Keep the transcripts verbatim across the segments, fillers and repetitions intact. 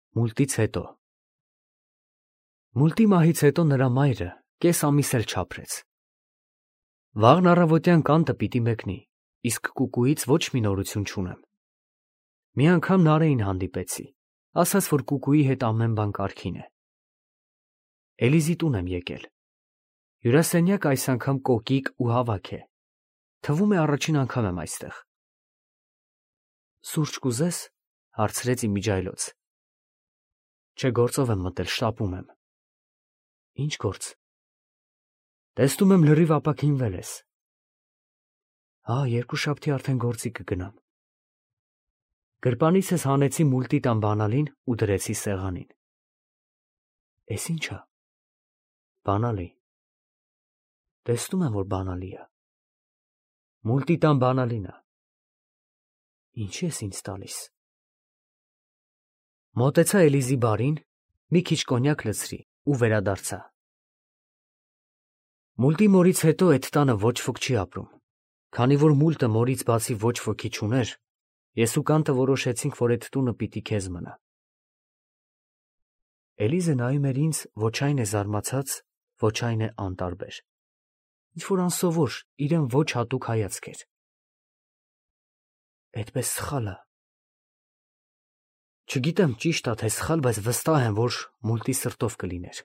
Մուլտից հետո Մուլտի մահից հետո նրա մայրը կես ամիս էլ չապրեց։ Վաղն առավոտյան կանտը պիտի մեկնի, իսկ կուկուից ոչ մի նորություն չունեմ։ Մի անգամ Նարեին հանդիպեցի, ասաց, որ կուկուի հետ ամեն բան կարգին է։ Էլիզի տուն եմ եկել։ Հյուրասենյակը այս անգամ կոկիկ ու հավաք է։ Թվում է առաջին անգամ եմ այստեղ։ Սուրճ կուզես, հարցրեց իմիջայլոց։ Չէ, գործով եմ մտել, շտապում եմ։ Ինչ գործ։ Տեսնում եմ լրիվ ապաքինվել ես։ Հա, երկուշաբթի արդեն գործի կգնամ։ Գրպանից ես հանեցի մուլտի տան բանալին ու դրեցի սեղանին։ Էս ի՞նչ է։ Բանալի։ Տեսնում եմ, որ բանալի է։ Մուլտի տան բանալին է։ Ինչի ես ինձ տալիս։ Մոտեցա Էլիզի բարին, մի քիչ կոնյակ լցրի ու վերադարձա։ Մուլտի մորից հետո այդ տանը ոչ ոք չի ապրում, քանի որ մուլտը մորից բացի ոչ ոքի չուներ, ես ու կանտը որոշեցինք, որ այդ տունը պիտի քեզ մնա։ Էլիզը նայում էր ինձ, ոչ այն է զարմացած, ոչ այն է անտարբեր։ Ինչ-որ անսովոր, իրեն ոչ հատուկ հայացք էր։ Այդպես սխալ է։ Չգիտեմ ճիշտ է, թե սխալ, բայց վստահ եմ, որ մուլտի սրտով կլիներ։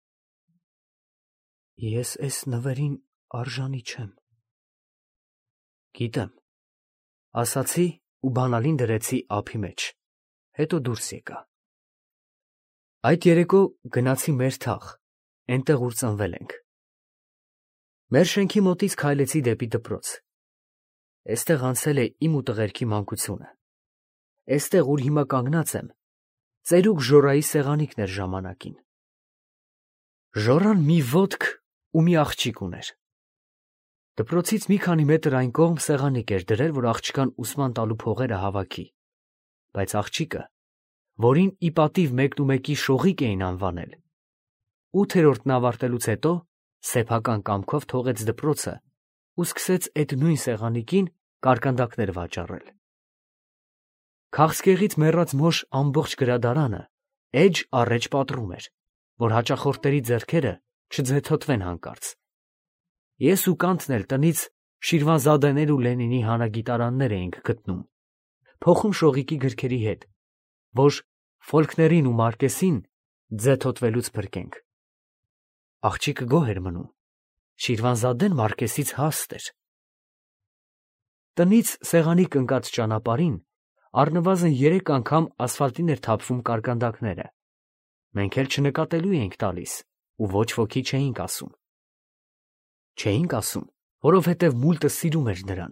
Ես այս նվերին արժանի չեմ։ Գիտեմ, ասացի ու բանալին դրեցի ափի մեջ, հետո դուրս եկա։ Այդ երեկո գնացի մեր թաղ, այնտեղ ուր ծնվել ենք։ Մեր շենքի մոտից քայլեցի դեպի դպրոց։ Այստեղ անցել է իմ ու տղերքի մանկությունը։ Այստեղ, ուր հիմա կանգնած եմ, ծերուկ Ժորայի սեղանիկն էր ժամանակին։ Ժորան մի ոտք ու մի աղջիկ ուներ։ Դպրոցից մի քանի մետր այն կողմ սեղանիկ էր դրել, որ աղջկան ուսման տալու փողերը հավաքի, բայց աղջիկը, որին ի պատիվ մեկնումեկի շողիկ էին անվանել, ութերորդն ավարտելուց հետո սեփական կամքով թողեց դպրոցը ու սկսեց այդ նույն սեղանիկին կարկանդակներ վաճառել։ Քաղցկեղից մեռած մոր ամբողջ գրադարանը էջ առեջ պատռում էր, որ հաճախորդների ձեռքերը չձեթոթվեն հանկարծ։ Ես ու կանտն էլ տնից Շիրվանզադեներ ու Լենինի հանագիտարաններ էինք գտնում, փոխում շողիկի գրքերի հետ, որ Ֆոլկներին ու Մարկեսին ձեթոթվելուց փրկենք։ Աղջիկը գոհ էր մնում, Շիրվանզադեն Մարկեսից հաստ էր։ Տնից սեղանիկ ընկած ճանապարհին առնվազն երեք անգամ ասֆալտին էր թափվում կարկանդակները։ Մենք էլ չնկատելու էինք տալիս ու ոչ ոքի չէինք ասում։ Չէինք ասում, որովհետև մուլտը սիրում էր նրան։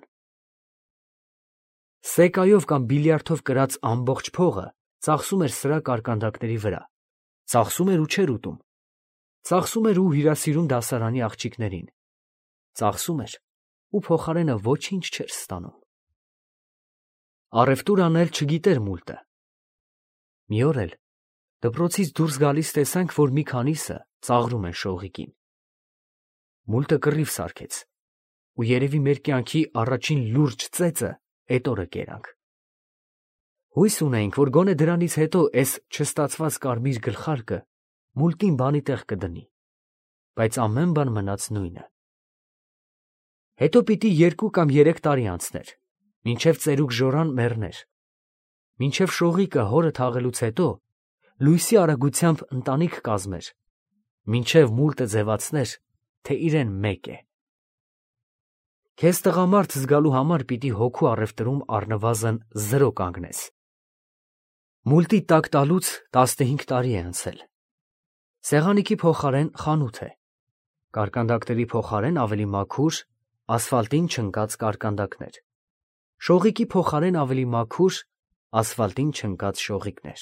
Սեկայով կամ բիլիարդով կրած ամբողջ փողը ծախսում էր սրա կարկանդակների վրա, ծախսում էր ու չէր ուտում, ծախսում էր ու հյուրասիրում դասարանի աղջիկներին, ծախսում էր ու փոխարենը ոչինչ չէր ստանում։ Առևտուր անել չգիտեր մուլտը։ Մի օր էլ դպրոցից դուրս գալիս տեսանք, որ մի քանիսը ծաղրում են շողիկին։ Մուլտը կռիվ սարքեց ու երևի մեր կյանքի առաջին լուրջ ծեծը այդ օրը կերանք։ Հույս ունեինք, որ գոնե դրանից հետո այս չստացված կարմիր գլխարկը մուլտին բանի տեղ կդնի, բայց ամեն բան մնաց նույնը։ Հետո պիտի երկու կամ երեք տարի անցներ, մինչև ծերուկ Ժորան մեռներ, մինչև շողիկը հորը թաղելուց հետո լույսի արագությամբ ընտանիք կազմեր, մինչև մուլտը ձևացներ, թե իրեն մեկ է։ Քեզ տղամարդ զգալու համար պիտի հոգու առևտրում առնվազն զրո կանգնես։ Մուլտի տակ տալուց տասնհինգ տարի է անցել։ Սեղանիկի փոխարեն խանութ է, կարկանդակների փոխարեն ավելի մաքուր, ասֆալտին չընկած կարկանդակներ, շողիկի փոխարեն ավելի մաքուր, ասֆալտին չընկած շողիկներ։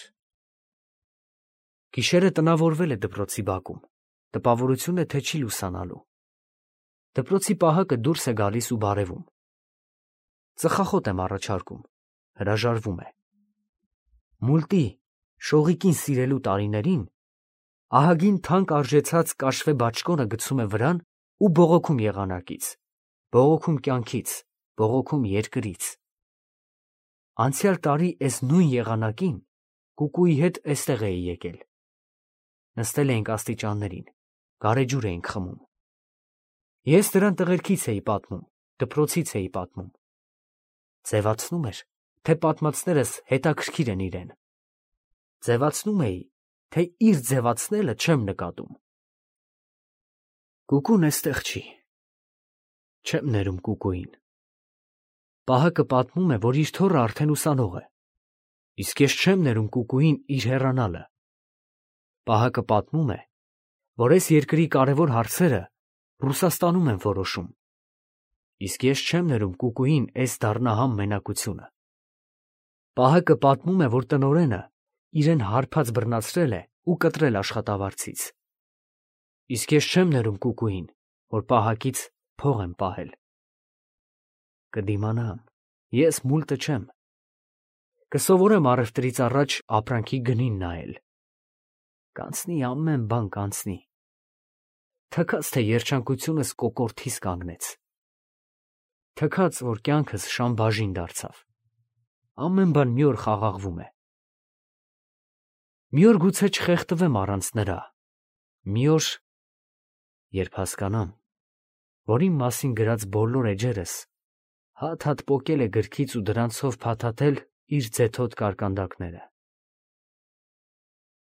Գիշերը տնավորվել է դպրոցի բակում, տպավորություն է, թե չի լուսանալու։ Դպրոցի պահակը դուրս է գալիս ու բարևում։ Ծխախոտ եմ առաջարկում, հրաժարվում է։ Մուլտի շողիկին սիրելու տարիներին ահագին թանկ արժեցած կաշվե բաճկոնը գցում է վրան ու բողոքում եղանակից, բողոքում կյանքից, բողոքում երկրից։ Անցյալ տարի այս նույն եղանակին կուկուի հետ էստեղ էի եկել։ Նստել էինք աստիճաններին, գարեջուր էինք խմում։ Ես դրան տղերքից էի պատմում, դպրոցից էի պատմում։ Ձևացնում էր, թե պատմածներս հետաքրքիր են իրեն։ Ձևացնում էի, թե իր ձևացնելը չեմ նկատում։ Կուկուն էստեղ չի։ Չեմ ներում կուկուին։ Պահակը պատմում է, որ իր թոռը արդեն ուսանող է, իսկ ես չեմ ներում կուկուին իր հեռանալը։ Պահակը պատմում է, որ այս երկրի կարևոր հարցերը Ռուսաստանում են որոշում, իսկ ես չեմ ներում կուկուին այս դառնահամ մենակությունը։ Պահակը պատմում է, որ տնօրենը իրեն հարբած բռնացրել է ու կտրել աշխատավարձից, իսկ ես չեմ ներում կուկուին, որ պահակից փող եմ պահել։ Կդիմանամ, ես մուլտը չեմ։ Կսովորեմ առևտրից առաջ ապրանքի գնին նայել։ Կանցնի ամեն բան կանցնի։ Թքած, թե երջանկությունս կոկորդիս կանգնեց։ Թքած, որ կյանքս շան բաժին դարձավ։ Ամեն բան մի օր խաղաղվում է։ Մի օր գուցե չխեղդվեմ առանց նրա։ Մի օր, երբ հասկանամ, որ իմ մասին գրած բոլոր էջերս հատ-հատ պոկել է գրքից ու դրանցով փաթաթել իր ձեթոտ կարկանդակները։